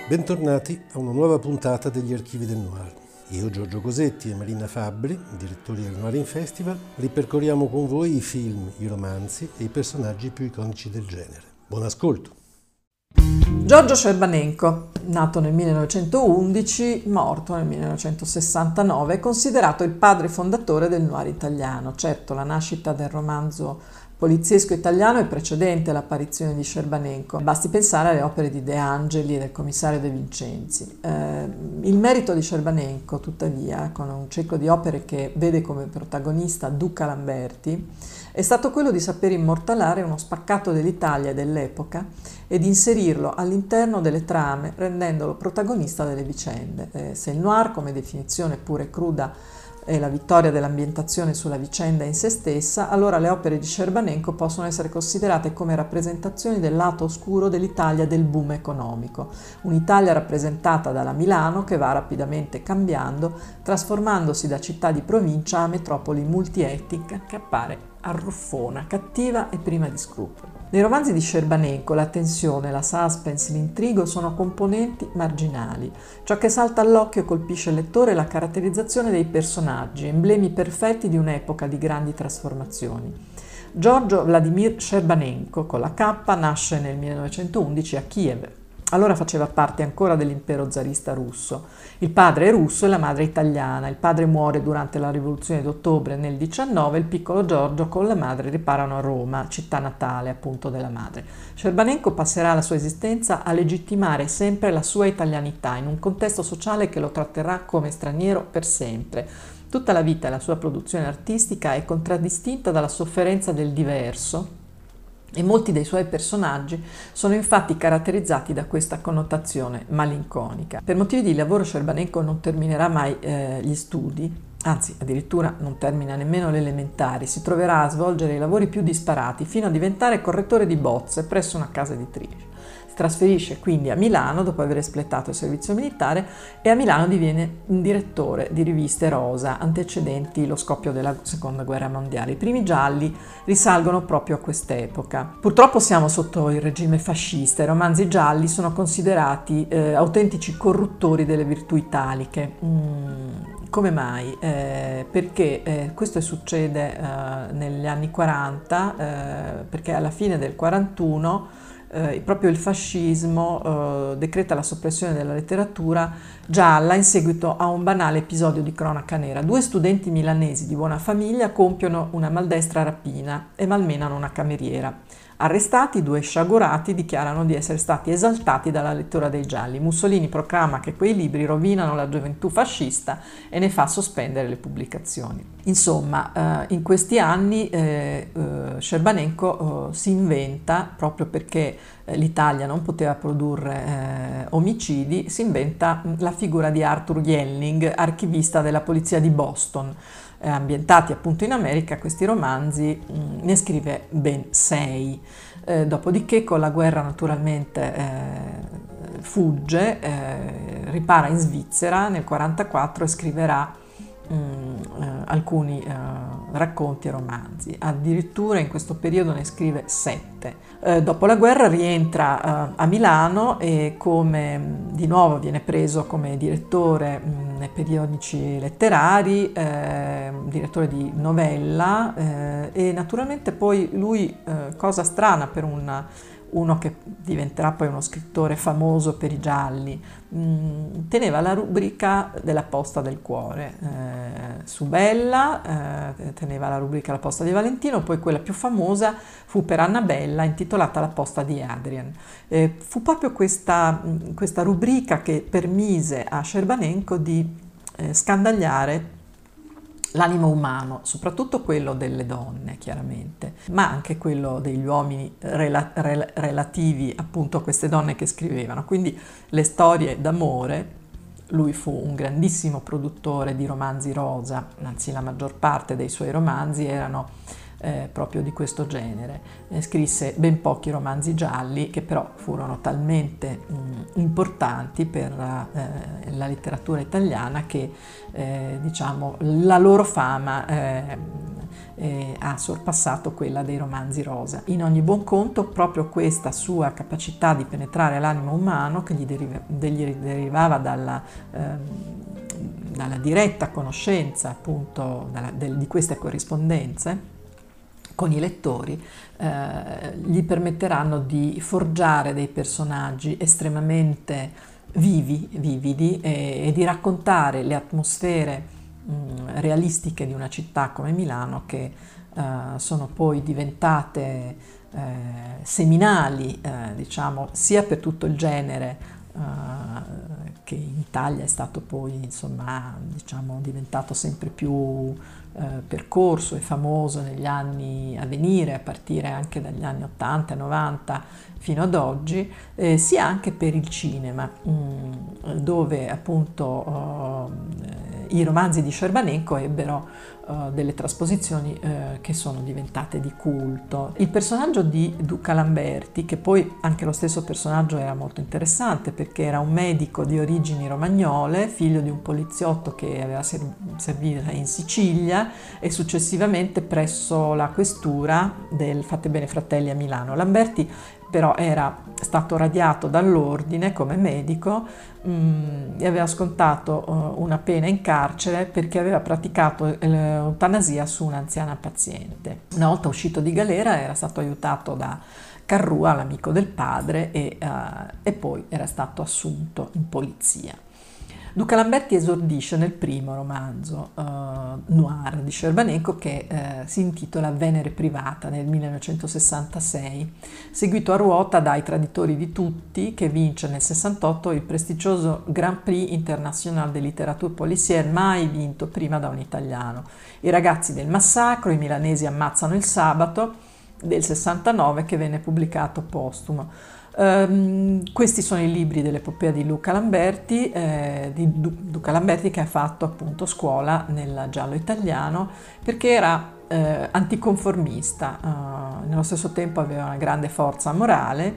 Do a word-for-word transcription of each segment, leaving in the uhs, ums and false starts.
Bentornati a una nuova puntata degli Archivi del Noir. Io, Giorgio Cosetti e Marina Fabbri, direttori del Noirin Festival, ripercorriamo con voi i film, i romanzi e i personaggi più iconici del genere. Buon ascolto! Giorgio Scerbanenko, nato nel millenovecentoundici, morto nel millenovecentosessantanove, è considerato il padre fondatore del noir italiano. Certo, la nascita del romanzo poliziesco italiano è precedente all'apparizione di Scerbanenko. Basti pensare alle opere di De Angeli e del commissario De Vincenzi. Eh, il merito di Scerbanenko, tuttavia, con un ciclo di opere che vede come protagonista Duca Lamberti, è stato quello di saper immortalare uno spaccato dell'Italia e dell'epoca e di inserirlo all'interno delle trame, rendendolo protagonista delle vicende. Eh, se il noir, come definizione pure cruda, è la vittoria dell'ambientazione sulla vicenda in se stessa, allora le opere di Scerbanenko possono essere considerate come rappresentazioni del lato oscuro dell'Italia del boom economico. Un'Italia rappresentata dalla Milano che va rapidamente cambiando, trasformandosi da città di provincia a metropoli multietnica che appare arruffona, cattiva e priva di scrupoli. Nei romanzi di Scerbanenko la tensione, la suspense, l'intrigo sono componenti marginali. Ciò che salta all'occhio e colpisce il lettore è la caratterizzazione dei personaggi, emblemi perfetti di un'epoca di grandi trasformazioni. Giorgio Vladimir Scerbanenko, con la K, nasce nel millenovecentoundici a Kiev. Allora faceva parte ancora dell'impero zarista russo. Il padre è russo e la madre è italiana. Il padre muore durante la rivoluzione d'ottobre nel diciannove, il piccolo Giorgio con la madre riparano a Roma, città natale appunto della madre. Scerbanenko passerà la sua esistenza a legittimare sempre la sua italianità in un contesto sociale che lo tratterà come straniero per sempre. Tutta la vita e la sua produzione artistica è contraddistinta dalla sofferenza del diverso, e molti dei suoi personaggi sono infatti caratterizzati da questa connotazione malinconica. Per motivi di lavoro Scerbanenko non terminerà mai eh, gli studi, anzi addirittura non termina nemmeno le elementari, si troverà a svolgere i lavori più disparati fino a diventare correttore di bozze presso una casa editrice. Si trasferisce quindi a Milano dopo aver espletato il servizio militare e a Milano diviene un direttore di riviste rosa, antecedenti lo scoppio della seconda guerra mondiale. I primi gialli risalgono proprio a quest'epoca. Purtroppo siamo sotto il regime fascista, i romanzi gialli sono considerati eh, autentici corruttori delle virtù italiche. Mm, come mai? Eh, perché eh, questo succede eh, negli anni quaranta, eh, perché alla fine del quarantuno Eh, proprio il fascismo eh, decreta la soppressione della letteratura gialla in seguito a un banale episodio di cronaca nera. Due studenti milanesi di buona famiglia compiono una maldestra rapina e malmenano una cameriera. Arrestati, i due sciagurati dichiarano di essere stati esaltati dalla lettura dei gialli. Mussolini proclama che quei libri rovinano la gioventù fascista e ne fa sospendere le pubblicazioni. Insomma, eh, in questi anni eh, eh, Scerbanenko eh, si inventa, proprio perché eh, l'Italia non poteva produrre eh, omicidi, si inventa la figura di Arthur Yelling, archivista della polizia di Boston. Eh, ambientati appunto in America, questi romanzi mh, ne scrive ben sei. Eh, dopodiché con la guerra naturalmente eh, fugge, eh, ripara in Svizzera nel quarantaquattro e scriverà mh, eh, alcuni eh, racconti e romanzi. Addirittura in questo periodo ne scrive sette. Eh, dopo la guerra rientra eh, a Milano e come mh, di nuovo viene preso come direttore mh, nei periodici letterari, eh, direttore di novella eh, e naturalmente poi lui, eh, cosa strana per un uno che diventerà poi uno scrittore famoso per i gialli, mh, teneva la rubrica della Posta del Cuore. Eh, su Bella eh, teneva la rubrica La Posta di Valentino, poi quella più famosa fu per Annabella, intitolata La Posta di Adrian. Eh, fu proprio questa, questa rubrica che permise a Scerbanenko di eh, scandagliare l'animo umano, soprattutto quello delle donne chiaramente, ma anche quello degli uomini rela- rel- relativi appunto a queste donne che scrivevano. Quindi le storie d'amore, lui fu un grandissimo produttore di romanzi rosa, anzi la maggior parte dei suoi romanzi erano eh, proprio di questo genere. Eh, scrisse ben pochi romanzi gialli che però furono talmente mh, importanti per eh, la letteratura italiana che eh, diciamo la loro fama eh, eh, ha sorpassato quella dei romanzi rosa. In ogni buon conto, proprio questa sua capacità di penetrare l'animo umano, che gli, deriva, gli derivava dalla, ehm, dalla diretta conoscenza appunto dalla, del, di queste corrispondenze con i lettori, eh, gli permetteranno di forgiare dei personaggi estremamente vivi, vividi e, e di raccontare le atmosfere realistiche di una città come Milano, che eh, sono poi diventate eh, seminali, eh, diciamo, sia per tutto il genere eh, che in Italia è stato poi, insomma, diciamo, diventato sempre più eh, percorso e famoso negli anni a venire, a partire anche dagli anni ottanta e novanta fino ad oggi, eh, sia anche per il cinema, mh, dove appunto eh, i romanzi di Scerbanenko ebbero uh, delle trasposizioni uh, che sono diventate di culto. Il personaggio di Duca Lamberti, che poi anche lo stesso personaggio era molto interessante perché era un medico di origini romagnole, figlio di un poliziotto che aveva servito in Sicilia e successivamente presso la questura del Fattebene Fratelli a Milano. Lamberti però era stato radiato dall'ordine come medico mh, e aveva scontato uh, una pena in carcere perché aveva praticato l'eutanasia su un'anziana paziente. Una volta uscito di galera era stato aiutato da Carrua, l'amico del padre, e, uh, e poi era stato assunto in polizia. Duca Lamberti esordisce nel primo romanzo uh, noir di Scerbanenko che uh, si intitola Venere privata nel millenovecentosessantasei, seguito a ruota dai Traditori di tutti, che vince nel sessantotto il prestigioso Grand Prix International de Littérature Policière, mai vinto prima da un italiano. I ragazzi del massacro, i milanesi ammazzano il sabato del sessantanove, che venne pubblicato postumo. Um, questi sono i libri dell'epopea di Luca Lamberti, eh, di du- Duca Lamberti, che ha fatto appunto scuola nel giallo italiano perché era eh, anticonformista, uh, nello stesso tempo aveva una grande forza morale,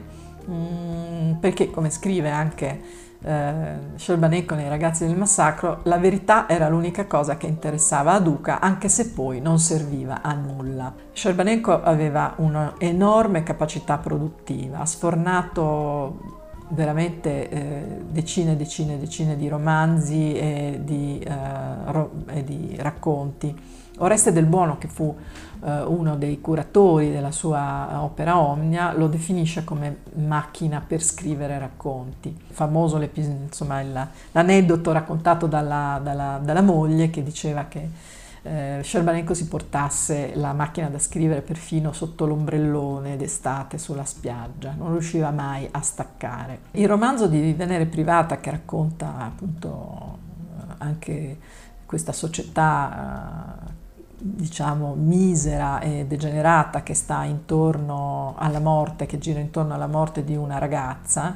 um, perché, come scrive anche eh, Scerbanenko nei Ragazzi del massacro, la verità era l'unica cosa che interessava a Duca, anche se poi non serviva a nulla. Scerbanenko aveva un'enorme capacità produttiva, ha sfornato veramente eh, decine e decine e decine di romanzi e di, eh, ro- e di racconti. Oreste Del Buono, che fu eh, uno dei curatori della sua opera Omnia, lo definisce come macchina per scrivere racconti. Famoso insomma, il, l'aneddoto raccontato dalla, dalla, dalla moglie, che diceva che eh, Scerbanenko si portasse la macchina da scrivere perfino sotto l'ombrellone d'estate sulla spiaggia, non riusciva mai a staccare. Il romanzo di Venere privata, che racconta appunto anche questa società eh, diciamo misera e degenerata che sta intorno alla morte, che gira intorno alla morte di una ragazza,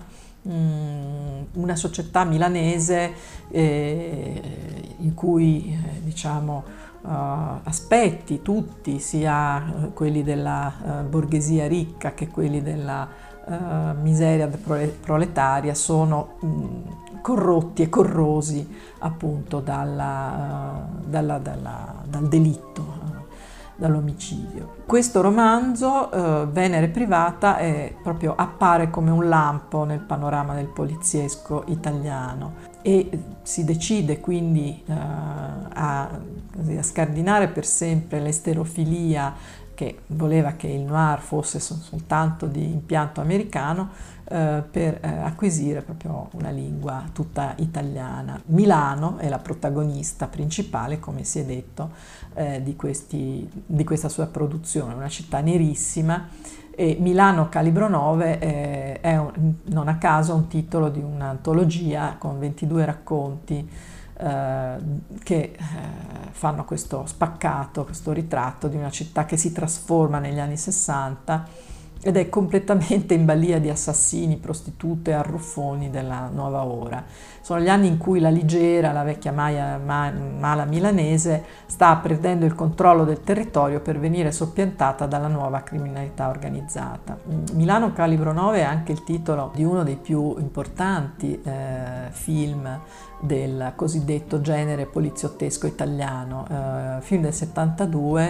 una società milanese eh, in cui eh, diciamo uh, aspetti tutti, sia quelli della uh, borghesia ricca che quelli della uh, miseria proletaria, sono mh, corrotti e corrosi appunto dalla, uh, dalla, dalla, dal delitto, uh, dall'omicidio. Questo romanzo, uh, Venere privata, è proprio appare come un lampo nel panorama del poliziesco italiano e si decide quindi uh, a, a scardinare per sempre l'esterofilia, che voleva che il noir fosse soltanto di impianto americano, eh, per eh, acquisire proprio una lingua tutta italiana. Milano è la protagonista principale, come si è detto, eh, di, questi, di questa sua produzione, una città nerissima, e Milano Calibro nove eh, è un, non a caso un titolo di un'antologia con ventidue racconti eh, che eh, fanno questo spaccato, questo ritratto di una città che si trasforma negli anni sessanta ed è completamente in balia di assassini, prostitute e arruffoni della nuova ora. Sono gli anni in cui la Ligera, la vecchia maia, ma, mala milanese, sta perdendo il controllo del territorio per venire soppiantata dalla nuova criminalità organizzata. Milano Calibro nove è anche il titolo di uno dei più importanti eh, film del cosiddetto genere poliziottesco italiano, eh, film del settantadue,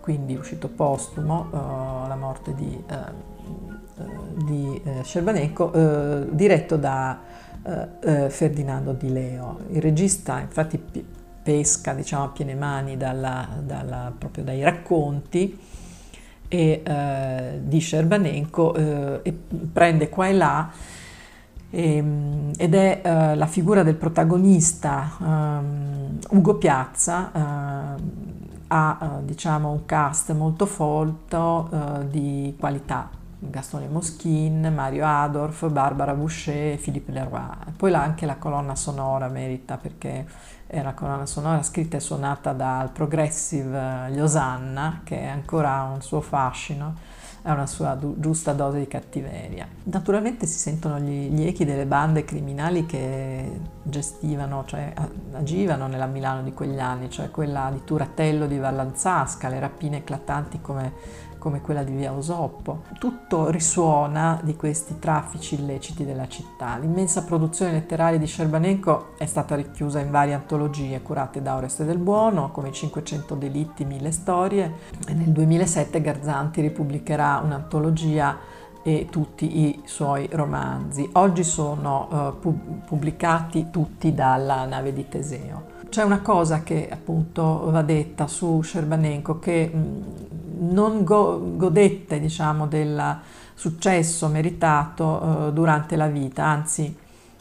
quindi uscito postumo, uh, la morte di, uh, di uh, Scerbanenko, uh, diretto da uh, uh, Ferdinando Di Leo. Il regista infatti pesca, diciamo, a piene mani dalla, dalla, proprio dai racconti e, uh, di Scerbanenko uh, e prende qua e là, e, ed è uh, la figura del protagonista. um, Ugo Piazza uh, ha uh, diciamo un cast molto folto uh, di qualità: Gastone Moschin, Mario Adorf, Barbara Boucher, Philippe Leroy. Poi là anche la colonna sonora merita, perché è una colonna sonora scritta e suonata dal Progressive Losanna, che ancora ha un suo fascino, ha una sua giusta dose di cattiveria. Naturalmente si sentono gli, gli echi delle bande criminali che gestivano, cioè agivano nella Milano di quegli anni, cioè quella di Turatello, di Vallanzasca, le rapine eclatanti come come quella di Via Osoppo. Tutto risuona di questi traffici illeciti della città. L'immensa produzione letteraria di Scerbanenko è stata richiusa in varie antologie curate da Oreste Del Buono, come cinquecento delitti, mille storie, e nel duemilasette Garzanti ripubblicherà un'antologia e tutti i suoi romanzi. Oggi sono uh, pub- pubblicati tutti dalla Nave di Teseo. C'è una cosa che appunto va detta su Scerbanenko, che mh, non go- godette, diciamo, del successo meritato uh, durante la vita, anzi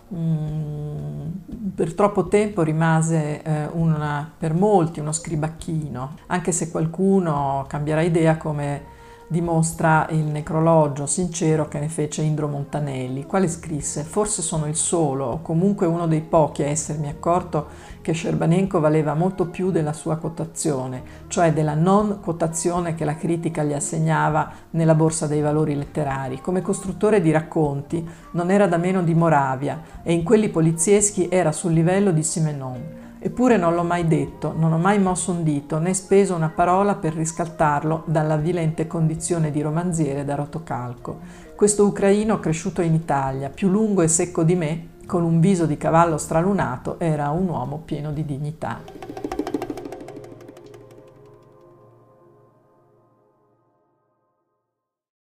mh, per troppo tempo rimase uh, una, per molti uno scribacchino, anche se qualcuno cambierà idea, come dimostra il necrologio sincero che ne fece Indro Montanelli, quale scrisse: forse sono il solo, o comunque uno dei pochi, a essermi accorto che Scerbanenko valeva molto più della sua quotazione, cioè della non quotazione che la critica gli assegnava nella borsa dei valori letterari. Come costruttore di racconti non era da meno di Moravia, e in quelli polizieschi era sul livello di Simenon. Eppure non l'ho mai detto, non ho mai mosso un dito, né speso una parola per riscattarlo dalla vilente condizione di romanziere da rotocalco. Questo ucraino cresciuto in Italia, più lungo e secco di me, con un viso di cavallo stralunato, era un uomo pieno di dignità.